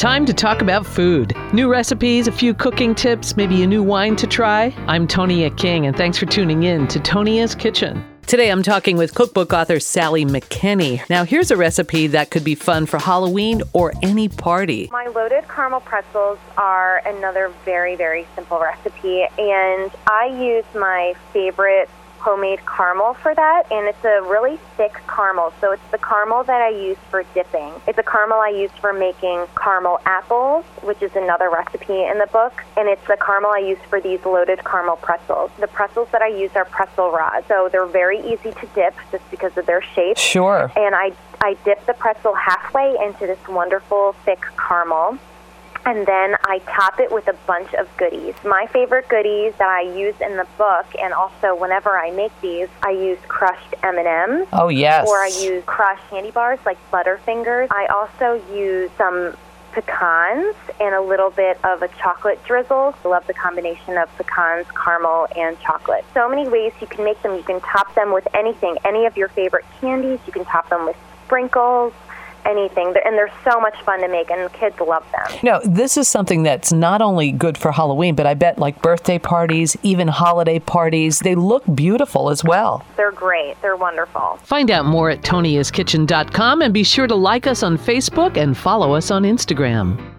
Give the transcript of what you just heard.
Time to talk about food. New recipes, a few cooking tips, maybe a new wine to try. I'm Tonia King, and thanks for tuning in to Tonia's Kitchen. Today I'm talking with cookbook author Sally McKinney. Now here's a recipe that could be fun for Halloween or any party. My loaded caramel pretzels are another very, very simple recipe, and I use my favorite homemade caramel for that, and it's a really thick caramel, so it's the caramel that I use for dipping. It's a caramel I use for making caramel apples, which is another recipe in the book, and it's the caramel I use for these loaded caramel pretzels. The pretzels that I use are pretzel rods, so they're very easy to dip just because of their shape. Sure. And I dip the pretzel halfway into this wonderful thick caramel, and then I top it with a bunch of goodies. My favorite goodies that I use in the book, and also whenever I make these, I use crushed M&Ms. Oh, yes. Or I use crushed candy bars like Butterfingers. I also use some pecans and a little bit of a chocolate drizzle. I love the combination of pecans, caramel, and chocolate. So many ways you can make them. You can top them with anything, any of your favorite candies. You can top them with sprinkles, anything, and they're so much fun to make, and kids love them. No, this is something that's not only good for Halloween, but I bet like birthday parties, even holiday parties, they look beautiful as well. They're great. They're wonderful. Find out more at toniaskitchen.com and be sure to like us on Facebook and follow us on Instagram.